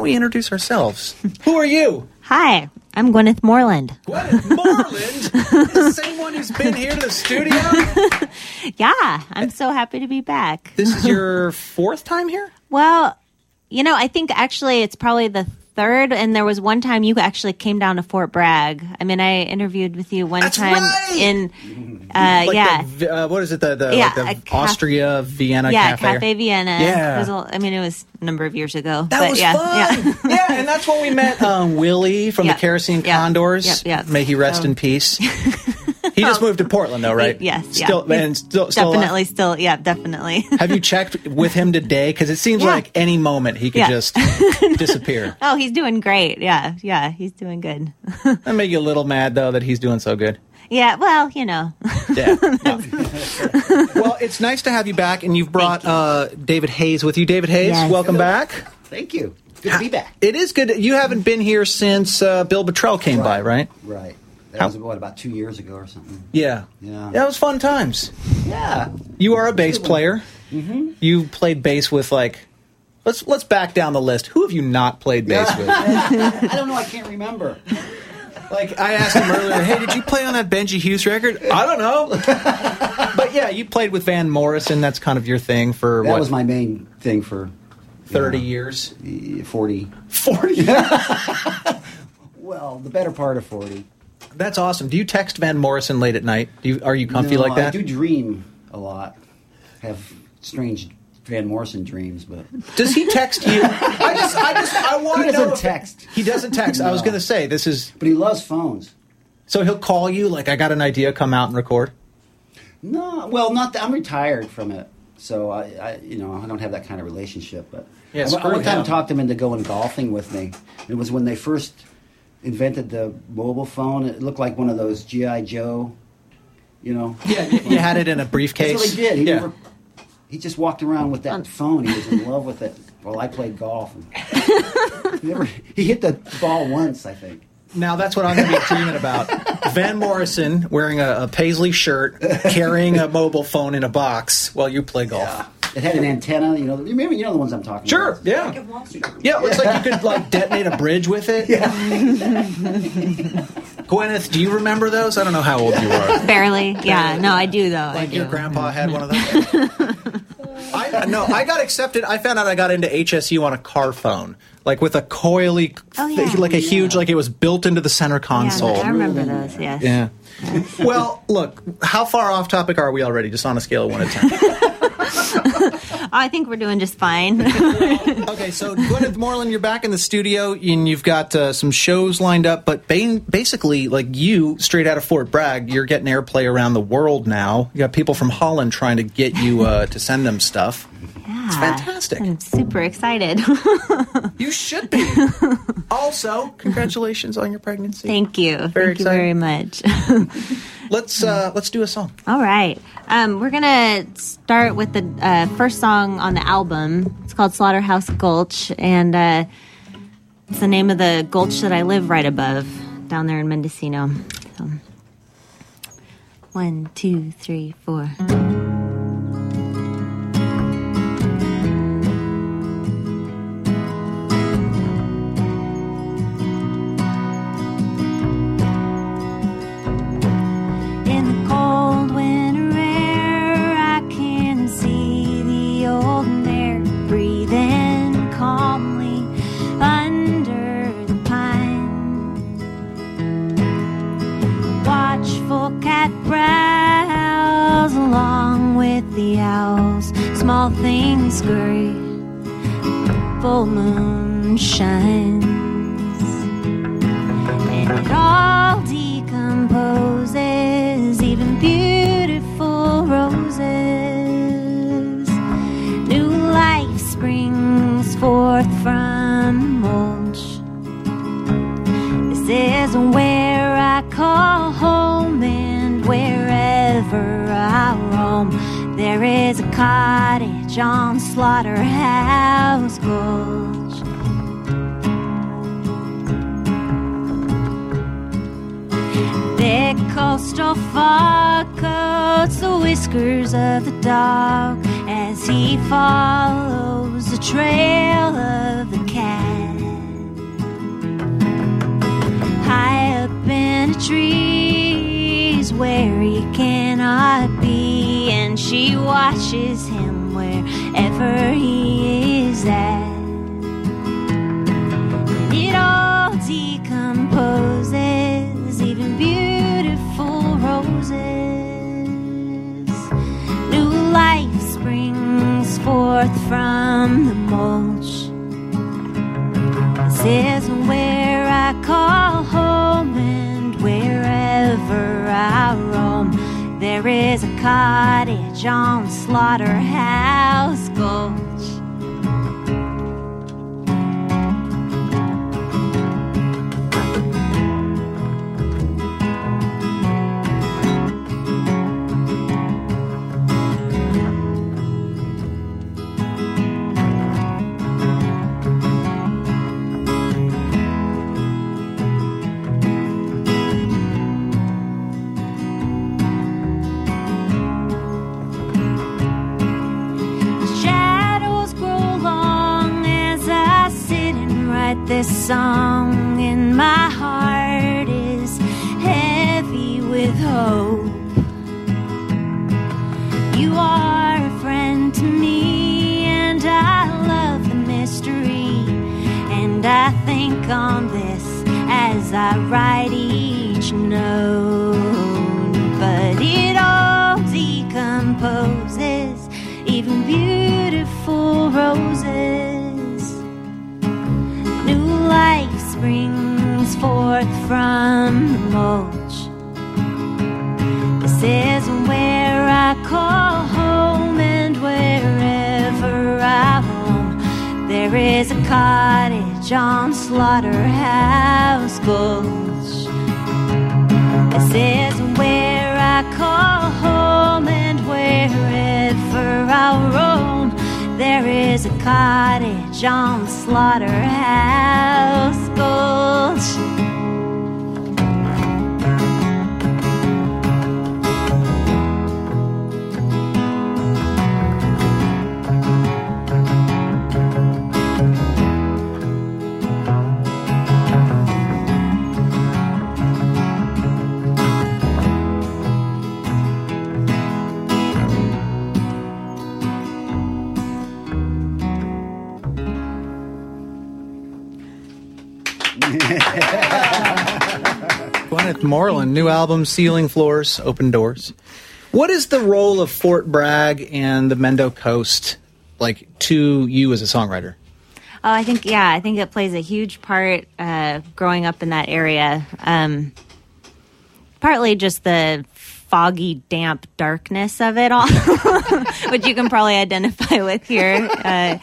we introduce ourselves? Who are you? Hi, I'm Gwyneth Moreland. Gwyneth Moreland? The same one who's been here to the studio? Yeah, I'm so happy to be back. This is your fourth time here? Well, I think actually it's probably the third, and there was one time you actually came down to Fort Bragg. I mean, I interviewed with you one time in, what is it? The Austria Vienna Cafe? Cafe Vienna. Yeah. It was a number of years ago. That was fun. Yeah, and that's when we met Willie from the Kerosene Condors. Yep. May he rest in peace. He just moved to Portland, though, right? Yes. Still Definitely still. Yeah, definitely. Have you checked with him today? Because it seems like any moment he could just disappear. Oh, he's doing great. Yeah, he's doing good. That make you a little mad, though, that he's doing so good. Yeah, well, Yeah. No. Well, it's nice to have you back, and you've brought David Hayes with you. David Hayes, welcome back. Thank you. Good to be back. It is good. You haven't been here since Bill Bottrell came by, right? Right. That was, about 2 years ago or something. Yeah. That was fun times. Yeah. You are a bass player. Mm-hmm. You played bass with, let's back down the list. Who have you not played bass with? I don't know. I can't remember. I asked him earlier, hey, did you play on that Benji Hughes record? I don't know. But yeah, you played with Van Morrison. That's kind of your thing for That was my main thing for 30 years? 40. 40? Well, the better part of 40. That's awesome. Do you text Van Morrison late at night? Are you comfy like that? I do dream a lot. Have strange Van Morrison dreams, but does he text you? I want to know. He doesn't text. He doesn't text. No. I was going to say but he loves phones. So he'll call you I got an idea, come out and record. No, well, not that. I'm retired from it, so I don't have that kind of relationship. But yeah, I one time talked him into going golfing with me. It was when they first invented the mobile phone. It looked like one of those G.I. Joe, Yeah, you had it in a briefcase. That's what he did. He just walked around with that phone. He was in love with it while I played golf. He hit the ball once, I think. Now that's what I'm going to be dreaming about. Van Morrison wearing a paisley shirt, carrying a mobile phone in a box while you play golf. Yeah. It had an antenna, Remember, the ones I'm talking about. Sure, yeah. Yeah, it looks like you could detonate a bridge with it. Yeah. Gwyneth, do you remember those? I don't know how old you are. Barely. Yeah, no, I do though. Your grandpa had one of those. I got accepted. I found out I got into HSU on a car phone, with a coily, huge, it was built into the center console. Yeah, I remember those. Yes. Yeah. Well, look, how far off topic are we already? Just on a scale of 1 to 10. I think we're doing just fine. Okay, so Gwyneth Moreland, you're back in the studio, and you've got some shows lined up, but basically, you, straight out of Fort Bragg, you're getting airplay around the world now. You got people from Holland trying to get you to send them stuff. Yeah, it's fantastic. I'm super excited. You should be. Also, congratulations on your pregnancy. Thank you. Thank you very much. Let's do a song. All right. We're going to start with the first song on the album. It's called Slaughterhouse Gulch, and it's the name of the gulch that I live right above down there in Mendocino. So, 1, 2, 3, 4. Small things scurry, full moon shines, and it all decomposes, even beautiful roses. New life springs forth from mulch. This is where I call home, and wherever I roam, there is a cottage on Slaughterhouse Gulch. Thick coastal fog coats the whiskers of the dog as he follows the trail of the cat. she watches him wherever he is at. And it all decomposes, even beautiful roses. New life springs forth from the mulch. This is where I call home, and wherever I roam, there is a cottage on Slaughterhouse Gulch. This song in my heart is heavy with hope. You are a friend to me, and I love the mystery. And I think on this as I write each note. But it all decomposes, even beautiful roses. Life springs forth from the mulch. This is where I call home, and wherever I roam, there is a cottage on Slaughterhouse Gulch. This is where I call home, and wherever I roam, there is a cottage on Slaughterhouse Gulch. Gwyneth Moreland, new album, Ceiling Floors, Open Doors. What is the role of Fort Bragg and the Mendo Coast, like, to you as a songwriter? Oh, I think it plays a huge part growing up in that area. Partly just the foggy, damp darkness of it all, which you can probably identify with here. I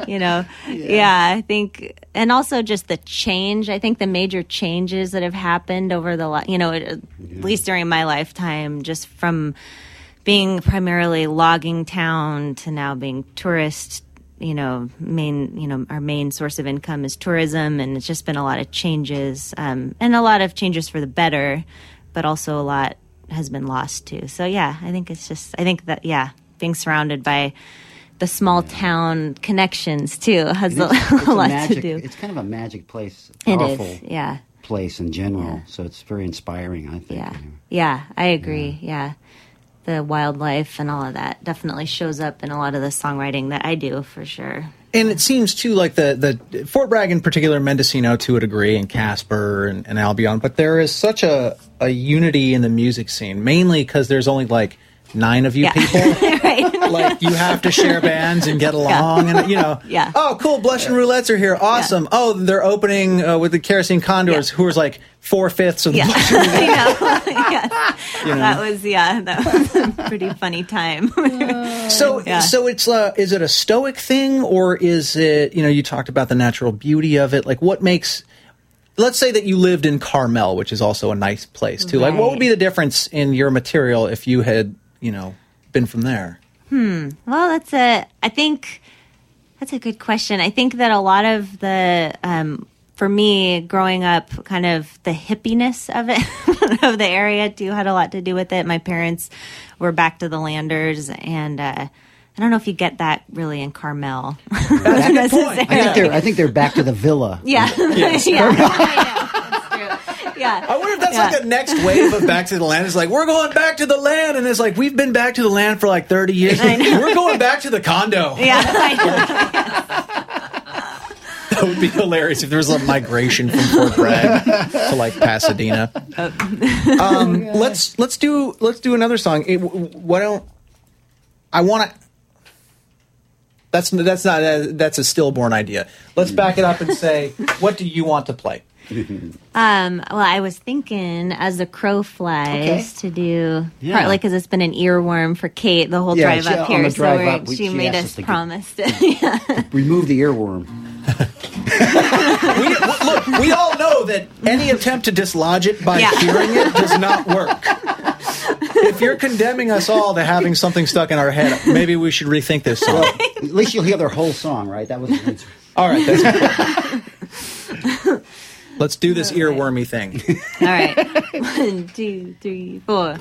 think, and also just the change. I think the major changes that have happened over the, at least during my lifetime, just from being primarily logging town to now being tourist. Our main source of income is tourism, and it's just been a lot of changes, and a lot of changes for the better, but also a lot has been lost too. So I think that being surrounded by the small town connections too has a lot to do. It's kind of a magic place, powerful place in general. So it's very inspiring, I think. I agree. The wildlife and all of that definitely shows up in a lot of the songwriting that I do, for sure. And it seems, too, like the Fort Bragg in particular, Mendocino to a degree, and Casper and Albion, but there is such a unity in the music scene, mainly because there's only, 9 of you people. Right. You have to share bands and get along. And, oh, cool, Blush and Roulettes are here. Awesome. Yeah. Oh, they're opening with the Kerosene Condors, who was 4/5 of the Blush and Roulettes. That was a pretty funny time. So it's is it a stoic thing, or is it, you talked about the natural beauty of it? What makes... Let's say that you lived in Carmel, which is also a nice place, too. Right. What would be the difference in your material if you had, been from there? Well, that's a good question. I think that a lot of the, for me, growing up, kind of the hippiness of it, of the area, too, had a lot to do with it. My parents were back to the Landers, and I don't know if you get that really in Carmel. That's a good point. I think they're back to the villa. Yeah. Yes. I know. That's true. Yeah. I wonder if that's like the next wave of Back to the Land. It's like, we're going back to the land. And it's like, we've been back to the land for like 30 years. We're going back to the condo. Yeah, I know. That would be hilarious if there was a migration from Fort Bragg to like Pasadena. Let's do another song. That's a stillborn idea. Let's back it up and say, what do you want to play? Well, I was thinking As the Crow Flies to do partly because it's been an earworm for Kate the whole drive up here. She made us promise to remove the earworm. we all know that any attempt to dislodge it by hearing it does not work. If you're condemning us all to having something stuck in our head, maybe we should rethink this song. Well, at least you'll hear their whole song, right? That was all right. That's let's do this earwormy thing. All right. 1, 2, 3, 4.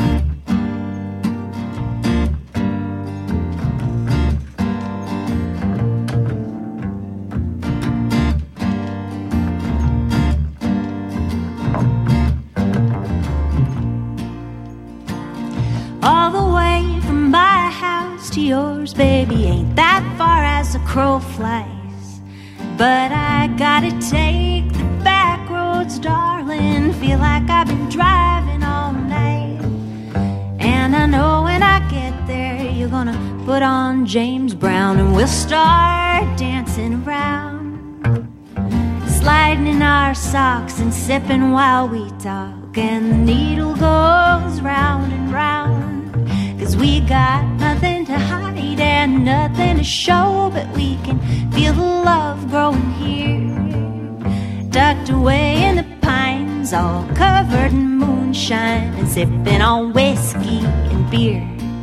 All the way from my house to yours, baby, ain't that far as the crow flies. But I gotta take the back roads, darling. Feel like I've been driving all night. And I know when I get there, you're gonna put on James Brown and we'll start dancing around, sliding in our socks and sipping while we talk. And the needle goes round and round, 'cause we got nothing to hide and nothing to show, but we can feel the love growing here, tucked away in the pines, all covered in moonshine and sipping on whiskey and beer.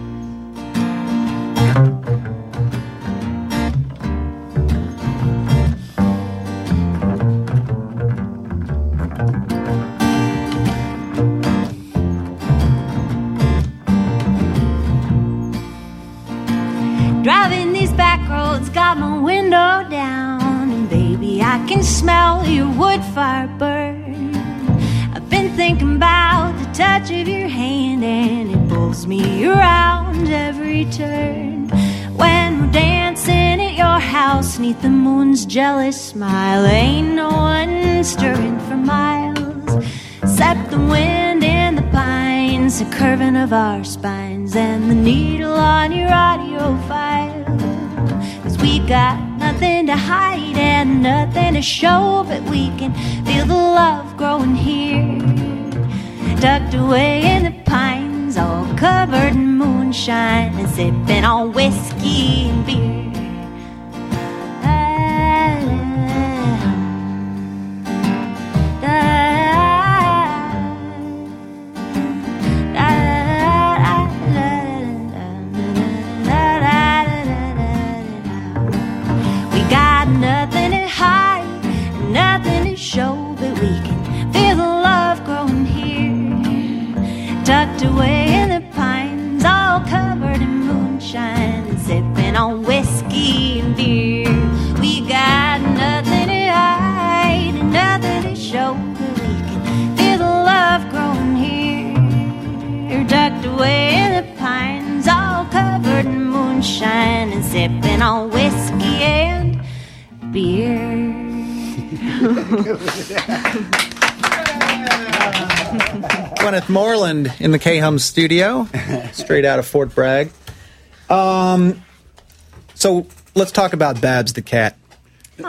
Driving these back roads, got my window down, and baby, I can smell your wood fire burn. I've been thinking about the touch of your hand, and it pulls me around every turn. When we're dancing at your house, 'neath the moon's jealous smile, ain't no one stirring for miles, except the wind in the pines, the curving of our spines, and the needle on your audio file. 'Cause we got nothing to hide and nothing to show, but we can feel the love growing here, tucked away in the pines, all covered in moonshine and sipping on whiskey and beer. Nothing to hide, nothing to show, but we can feel the love growing here, tucked away in the pines, all covered in moonshine and sipping on whiskey and beer. We got nothing to hide and nothing to show, but we can feel the love growing here, tucked away in the pines, all covered in moonshine and sipping on whiskey and beer. Gwyneth Moreland in the K-Hum studio, straight out of Fort Bragg. So let's talk about Babs the cat. Oh,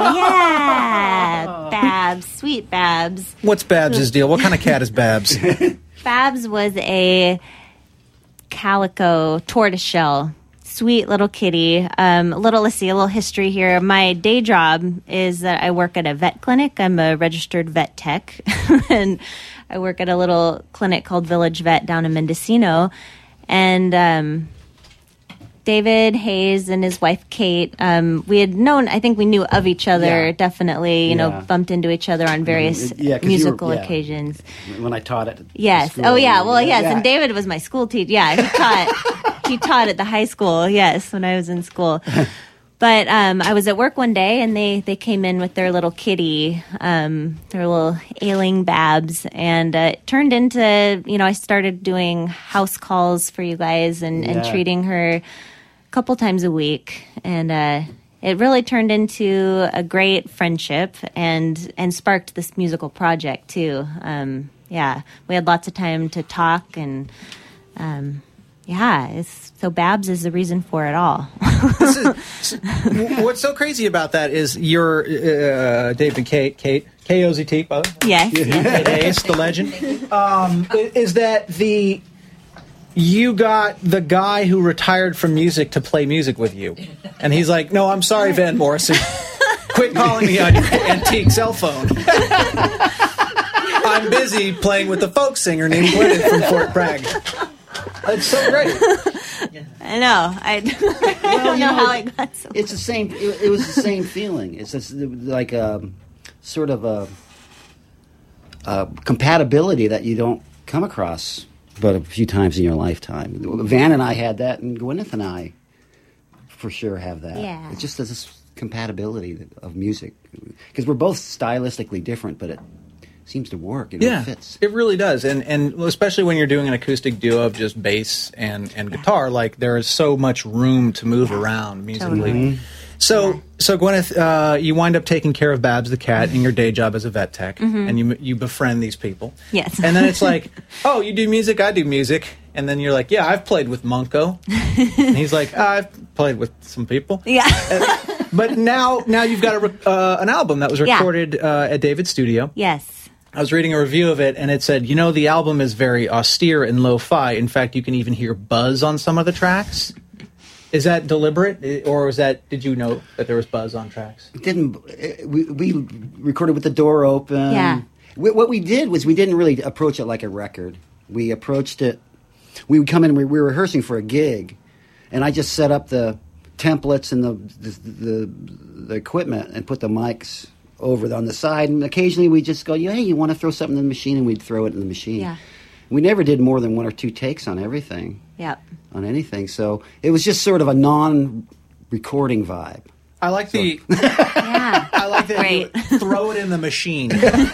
yeah. Babs. Sweet Babs. What's Babs' deal? What kind of cat is Babs? Babs was a calico tortoiseshell. Sweet little kitty. Let's see, a little history here. My day job is that I work at a vet clinic. I'm a registered vet tech. And I work at a little clinic called Village Vet down in Mendocino. And David Hayes and his wife Kate, we had known, I think we knew of each other, definitely, you know, bumped into each other on various musical occasions. When I taught it. Yes. Oh, yeah. Well, yes. And David was my school teacher. Yeah, he taught at the high school, yes, when I was in school. But I was at work one day, and they came in with their little kitty, their little ailing Babs, and it turned into, I started doing house calls for you guys and treating her a couple times a week, and it really turned into a great friendship and sparked this musical project too. We had lots of time to talk, and so Babs is the reason for it all. What's so crazy about that is you're David Kate KOZT, by the way. Yes. Kate Ace, the legend. Is that you got the guy who retired from music to play music with you, and he's like, "No, I'm sorry, Van Morrison. Quit calling me on your antique cell phone. I'm busy playing with a folk singer named Gwyneth from Fort Bragg." It's so great. I know. I don't know how I got so. It's the same. It was the same feeling. It's just like a sort of a compatibility that you don't come across but a few times in your lifetime. Van and I had that, and Gwyneth and I for sure have that. Yeah. It's just this compatibility of music because we're both stylistically different, but it seems to work. It fits. It really does, and especially when you're doing an acoustic duo of just bass and guitar, like there is so much room to move around musically. Totally. So Gwyneth, you wind up taking care of Babs the cat in your day job as a vet tech, and you befriend these people. Yes. And then it's like, oh, you do music, I do music, and then you're like, yeah, I've played with Munko, and he's like, I've played with some people. Yeah. But now you've got an album that was recorded at David's studio. Yes. I was reading a review of it, and it said, the album is very austere and lo-fi. In fact, you can even hear buzz on some of the tracks. Is that deliberate, or did you know that there was buzz on tracks? We recorded with the door open. Yeah. What we did was we didn't really approach it like a record. We approached it. We would come in. We were rehearsing for a gig, and I just set up the templates and the equipment and put the mics over on the side, and occasionally we just go, hey, you want to throw something in the machine, and we'd throw it in the machine. Yeah. We never did more than one or two takes on everything. Yep. On anything, so it was just sort of a non-recording vibe. I like Yeah. I like that Great. you throw it in the machine.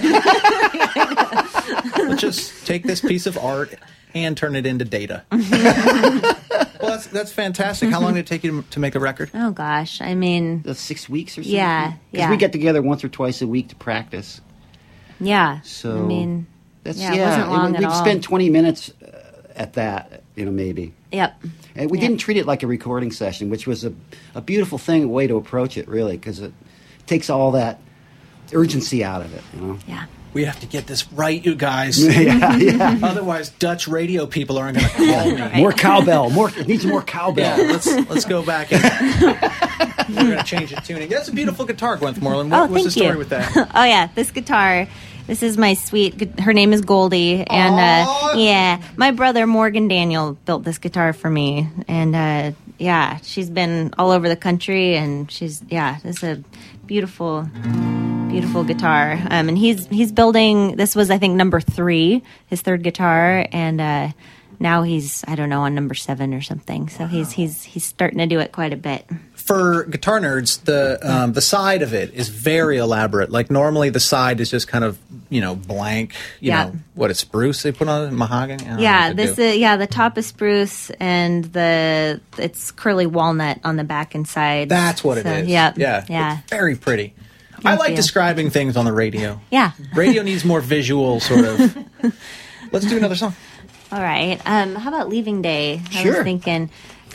Let's just take this piece of art and turn it into data. Well, that's fantastic. How long did it take you to make a record? Oh gosh, I mean, 6 weeks or something. Yeah, Because we get together once or twice a week to practice. Yeah. So I mean, that's it wasn't long at we'd all. spent 20 minutes at that, maybe. Yep. And we didn't treat it like a recording session, which was a beautiful way to approach it, really, because it takes all that urgency out of it, Yeah. We have to get this right, you guys. Yeah. Otherwise, Dutch radio people aren't going to call me. More cowbell. It needs more cowbell. Yeah, let's go back and we're going to change the tuning. That's a beautiful guitar, Gwyneth Moreland. What's the story with that? Oh yeah, this guitar. This is my sweet. Her name is Goldie, and my brother Morgan Daniel built this guitar for me, and she's been all over the country, and this is a beautiful guitar. And he's building. This was, I think, number 3, his third guitar, and now he's, I don't know, on number 7 or something. So he's starting to do it quite a bit. For guitar nerds, the side of it is very elaborate. Like normally, the side is just kind of blank. You know what? It's spruce they put on it, mahogany. The top is spruce, and it's curly walnut on the back and side. That's what it is. Yeah. It's very pretty. I like describing things on the radio. Yeah. Radio needs more visual sort of. Let's do another song. All right. How about Leaving Day? I Sure. was thinking.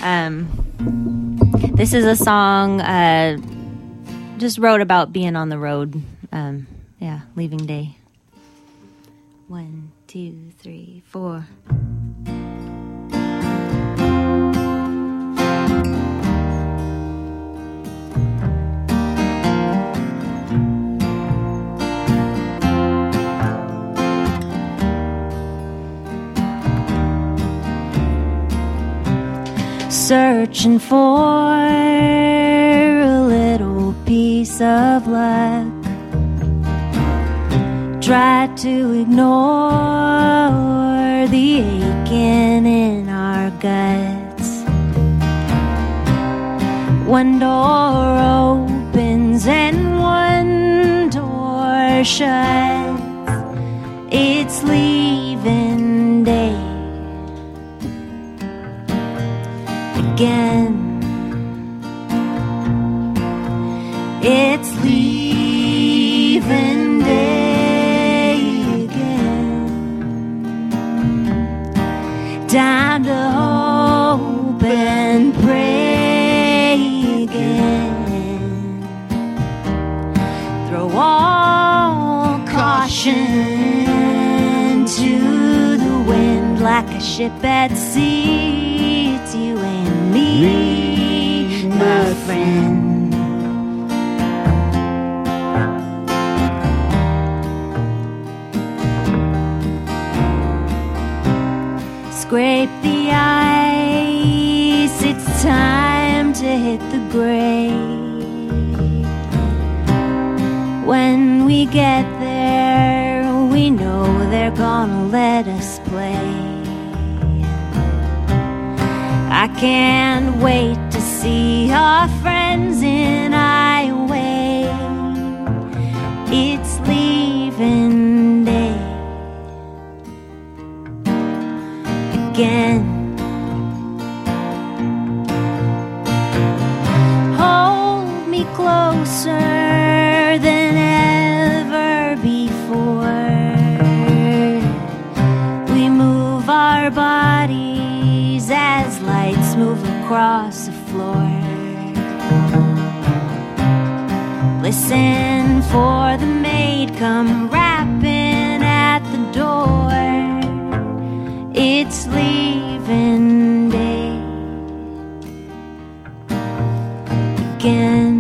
This is a song just wrote about being on the road. Leaving Day. 1, 2, 3, 4. Searching for a little piece of luck. Try to ignore the aching in our guts. One door opens and one door shuts. It's leaving day again. It's leaving day again. Time to hope and pray again. Throw all caution to the wind like a ship at sea. It's you and me, my friend. Scrape the ice, it's time to hit the grave. When we get there, we know they're gonna let us play. I can't wait to see our friends in Iowa. It's leaving day again. Hold me closer than ever before. We move our bodies as lights move across the floor. Listen for the maid come rapping at the door. It's leaving day again.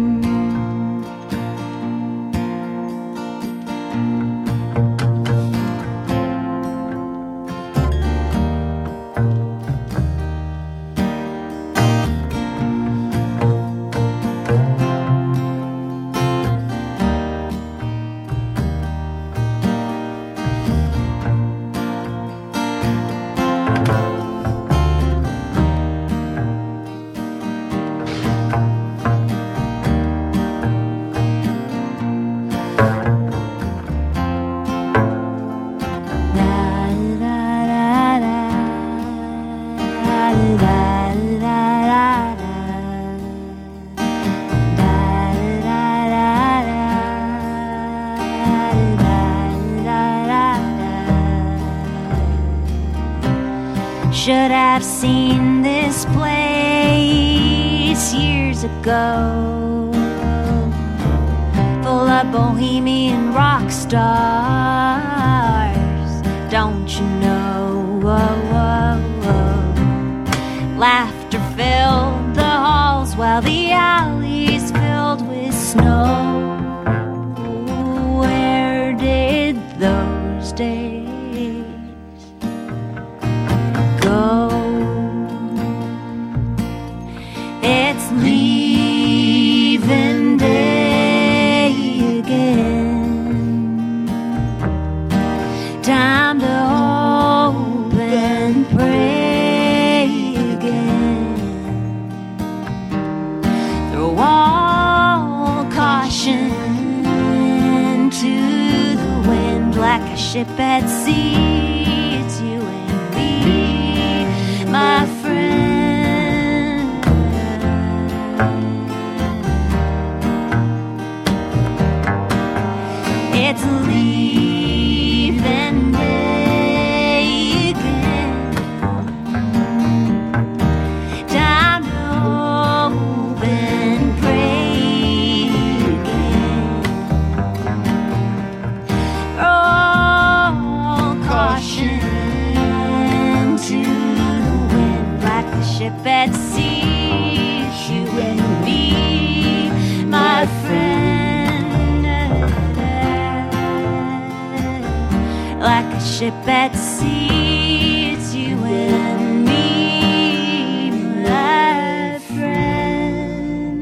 Should have seen this place years ago, full of bohemian rock stars. Don't you know? Laughter filled the halls while the alleys filled with snow. Where did those days go? It's leaving day again. Time to hope and pray again. Throw all caution to the wind like a ship at sea. It's you and me, my friend. It's leaving day again. Time to hope and pray again. All caution to the wind like the ship at sea. It's you and me, my friend. Like a ship at sea, it's you and me, my friend.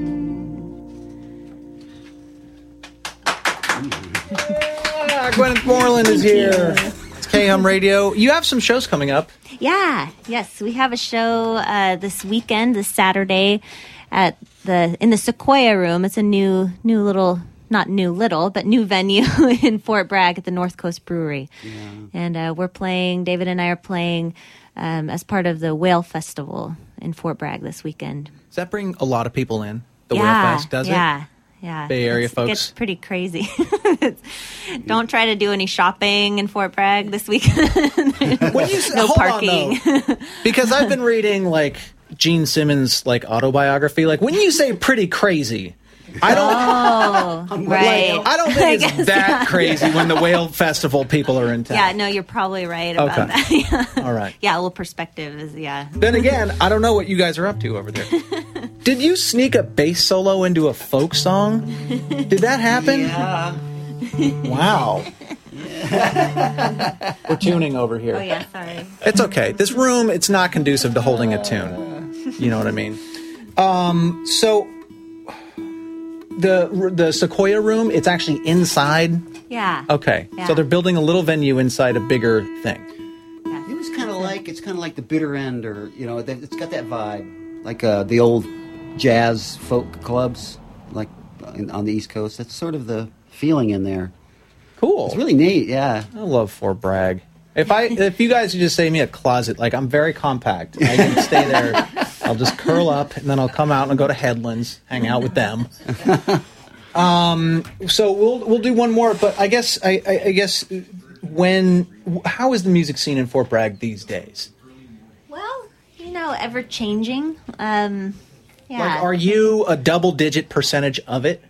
Gwyneth Moreland is here. It's K-Hum Radio. You have some shows coming up. Yeah, yes, we have a show this weekend, this Saturday, at in the Sequoia Room. It's a new little, not new little, but new venue in Fort Bragg at the North Coast Brewery. Yeah. And we're playing. David and I are playing as part of the Whale Festival in Fort Bragg this weekend. Does that bring a lot of people in? The Whale Fest, does it? Yeah. Bay Area folks. It gets pretty crazy. Don't try to do any shopping in Fort Bragg this weekend. No parking. Because I've been reading like Gene Simmons' like autobiography. Like when you say pretty crazy, I don't. Right. Like, I don't think it's that crazy when the Whale Festival people are in town. Yeah, no, you're probably right about that. Yeah. All right. Yeah, a little perspective is Then again, I don't know what you guys are up to over there. Did you sneak a bass solo into a folk song? Did that happen? Yeah. Wow. We're tuning over here. Oh yeah, sorry. It's okay. This room, it's not conducive to holding a tune. You know what I mean? So the Sequoia Room, it's actually inside? Yeah. Okay. Yeah. So they're building a little venue inside a bigger thing. Yeah. It was kind of like the Bitter End, or it's got that vibe, like the old jazz folk clubs, like on the East Coast. That's sort of the feeling in there. Cool. It's really neat. Yeah. I love Fort Bragg. If you guys would just say me a closet, like I'm very compact. I can stay there. I'll just curl up and then I'll come out and I'll go to Headlands, hang out with them. So we'll do one more, but I guess how is the music scene in Fort Bragg these days? Well, ever changing. Yeah. Like, are you a double-digit percentage of it?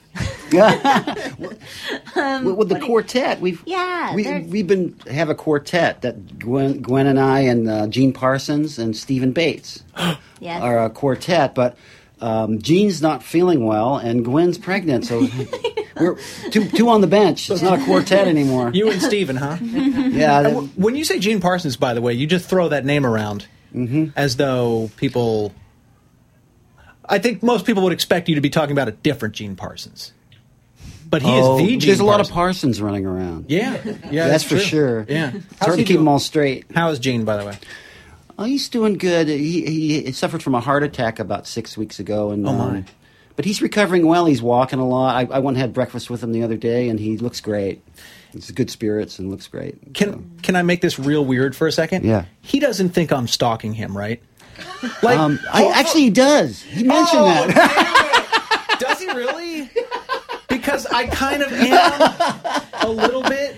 With the quartet, we've been have a quartet that Gwen and I and Gene Parsons and Stephen Bates yes. are a quartet, but Gene's not feeling well and Gwen's pregnant, so we're two on the bench. It's not a quartet anymore. You and Stephen, huh? Yeah. When you say Gene Parsons, by the way, you just throw that name around as though people. I think most people would expect you to be talking about a different Gene Parsons. But he is the Gene There's a lot of Parsons. Parsons running around. Yeah, that's for true. sure. Yeah, it's hard to keep them all straight. How is Gene, by the way? Oh, he's doing good. He suffered from a heart attack about 6 weeks ago, and but he's recovering well. He's walking a lot. I went and had breakfast with him the other day, and he looks great. He's good spirits and looks great. Can I make this real weird for a second? Yeah. He doesn't think I'm stalking him, right? Like, actually, he does. He mentioned that. Does he really? Because I kind of am a little bit.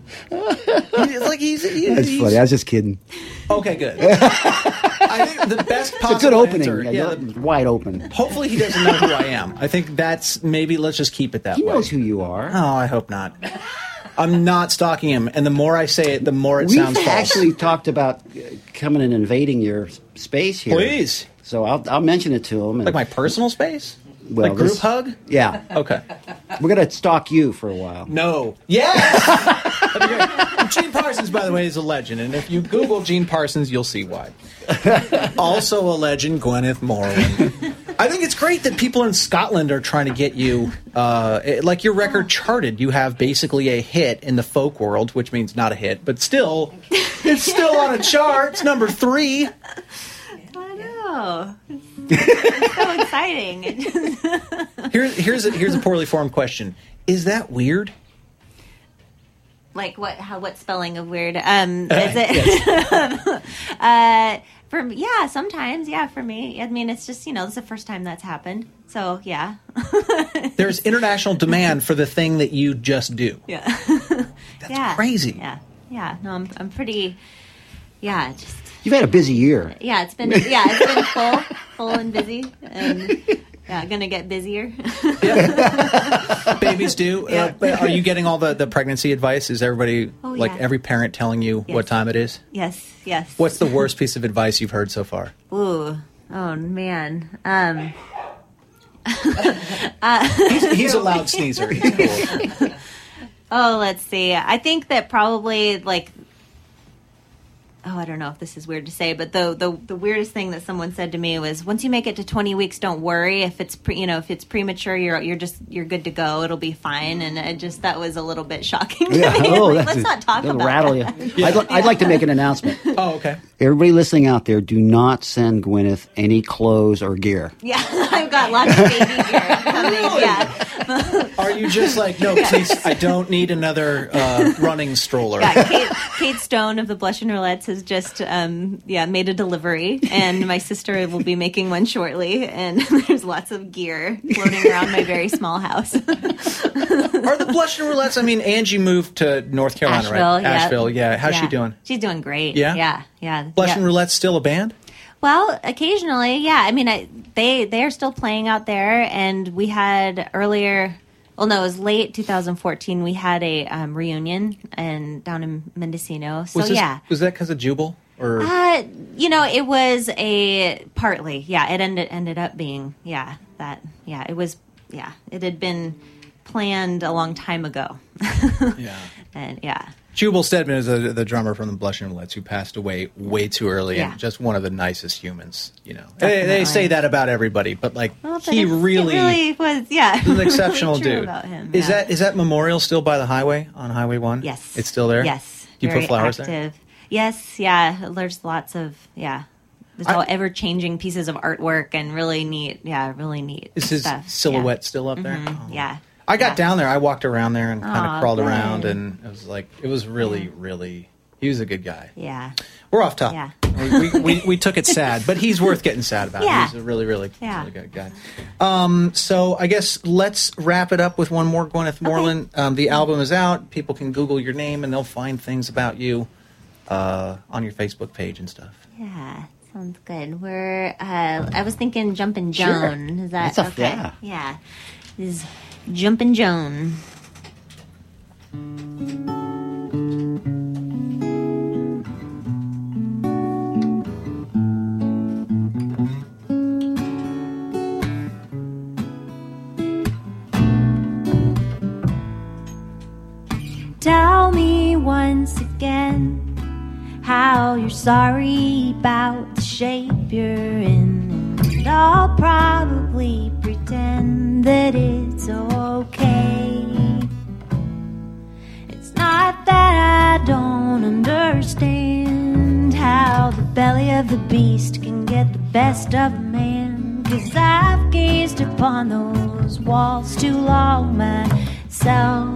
He's That's funny. I was just kidding. Okay, good. I think the best possible it's a good opening. Answer, wide open. Hopefully he doesn't know who I am. I think that's maybe let's just keep it that way. He knows who you are. Oh, I hope not. I'm not stalking him, and the more I say it, the more it sounds false. We've actually talked about coming and invading your space here. Please. So I'll mention it to him. Like my personal space? Well, like group hug? Yeah. Okay. We're going to stalk you for a while. No. Yes! Gene Parsons, by the way, is a legend, and if you Google Gene Parsons, you'll see why. Also a legend, Gwyneth Moreland. I think it's great that people in Scotland are trying to get you, like your record charted. You have basically a hit in the folk world, which means not a hit, but still, it's still on a chart. It's number 3. I know. It's so exciting. Here's a poorly formed question. Is that weird? Like what spelling of weird? Is it? Sometimes, for me. I mean, it's just, it's the first time that's happened. So, yeah. There's international demand for the thing that you just do. Yeah. That's crazy. Yeah. Yeah. No, I'm pretty, just. You've had a busy year. Yeah, it's been full and busy, and gonna get busier. Babies do. Yeah. Are you getting all the pregnancy advice? Is everybody every parent telling you what time it is? Yes. What's the worst piece of advice you've heard so far? Ooh, oh man. He's a loud sneezer. He's cool. Oh, let's see. I think that probably I don't know if this is weird to say, but the weirdest thing that someone said to me was, once you make it to 20 weeks, don't worry. If it's if it's premature, you're good to go. It'll be fine. And that was a little bit shocking to me. Let's not talk about rattle that. You. Yeah. I'd like to make an announcement. Oh, okay. Everybody listening out there, do not send Gwyneth any clothes or gear. Yeah, I've got lots of baby gear coming. Yeah. Are you just like, no, please, I don't need another running stroller? Yeah, Kate Stone of the Blush and Roulettes has just made a delivery, and my sister will be making one shortly, and there's lots of gear floating around my very small house. Are the Blush and Roulettes, I mean, Angie moved to North Carolina, right? Asheville, yeah. How's she doing? She's doing great. Yeah? Yeah. Blush and Roulette's still a band? Well, occasionally, yeah. I mean, they are still playing out there, and we had earlier. Well, no, it was late 2014. We had a reunion down in Mendocino. So was that because of Jubal? Or it was partly. Yeah, it ended up being it was it had been planned a long time ago. Yeah. And yeah. Jubal Stedman is the drummer from the Blush and Roulettes who passed away way too early and just one of the nicest humans, They say that about everybody, but he really was, an exceptional really true dude. About him, is that memorial still by the highway on Highway 1? Yes. It's still there? Yes. Do you very put flowers active. there? Yes, yeah. There's lots of, there's all ever-changing pieces of artwork and really neat Is his stuff. silhouette still up there? Mm-hmm. Oh. Yeah. I got down there. I walked around there and kind of crawled around, and it was really, really. He was a good guy. Yeah, we're off topic. Yeah. we took it sad, but he's worth getting sad about. Yeah. He's a really, really, really good guy. So I guess let's wrap it up with one more Gwyneth Moreland. Okay. The album is out. People can Google your name and they'll find things about you on your Facebook page and stuff. Yeah. Sounds good. We're. I was thinking Jumpin' Joan. Sure. Is that That's okay? Yeah. This is Jumpin' Joan. Tell me once again how you're sorry about the shape you're in, and I'll probably pretend that it's okay. It's not that I don't understand how the belly of the beast can get the best of a man, 'cause I've gazed upon those walls too long myself.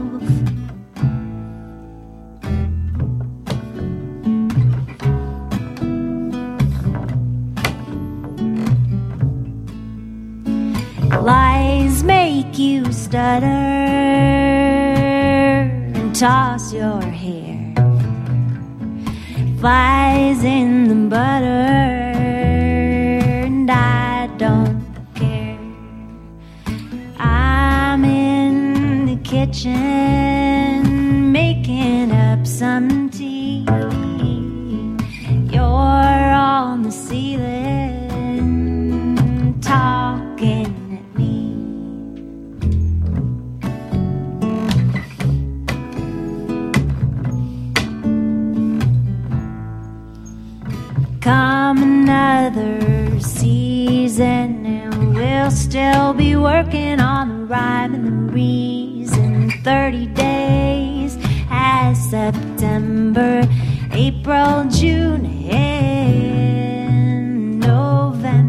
Lies make you stutter and toss your hair. Flies in the butter and I don't care. I'm in the kitchen making up some tea. You're on the ceiling talking. Come another season and we'll still be working on the rhyme and the reason. 30 days as September, April, June, and November.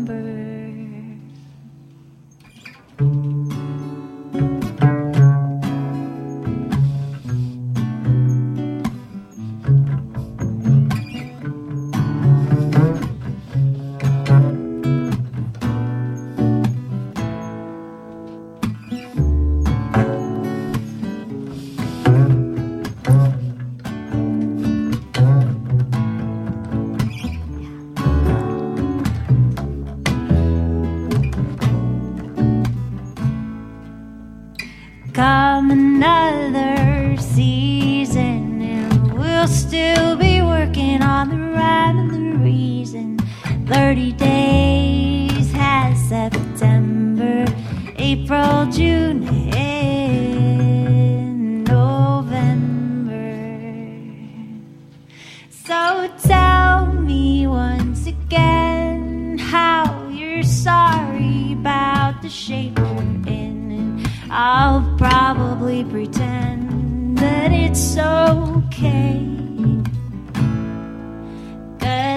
Come another season and we'll still be working on the rhyme and the reason. 30 days has September, April, June, and November. So tell me once again how you're sorry about the shape you're in. I'll probably pretend that it's okay, 'cause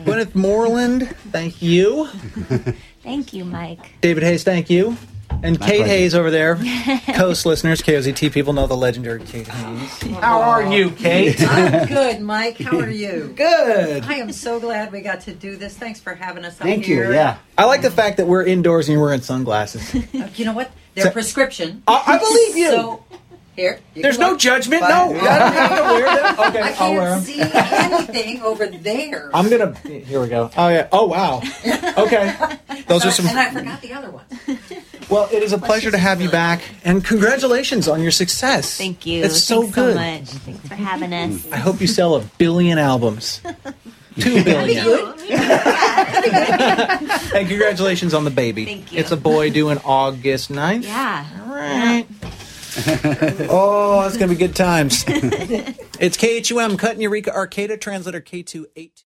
Gwyneth Moreland, thank you. Thank you, Mike. David Hayes, thank you. And My Kate pleasure. Hayes over there. Coast listeners, KOZT people know the legendary Kate Hayes. How are you, Kate? I'm good, Mike. How are you? Good. I am so glad we got to do this. Thanks for having us. Thank here. you. Yeah. I like the fact that we're indoors and you're wearing sunglasses. You know what? They're So- prescription. I believe you. So here. you There's can no look, judgment. but No, I don't have to wear them. Okay, I I'll wear can't them. see anything over there. I'm gonna. Here we go. Oh yeah. Oh wow. Okay. Those are some. And I forgot the other one. Well, it is a pleasure to have you back, and congratulations on your success. Thank you. It's so Thanks good. so much. Thanks for having us. I hope you sell 1 billion albums. 2 billion. And congratulations on the baby. Thank you. It's a boy due on August 9th. Yeah. All right. Oh, that's going to be good times. It's KHUM, Cut in Eureka, Arcata, translator K28.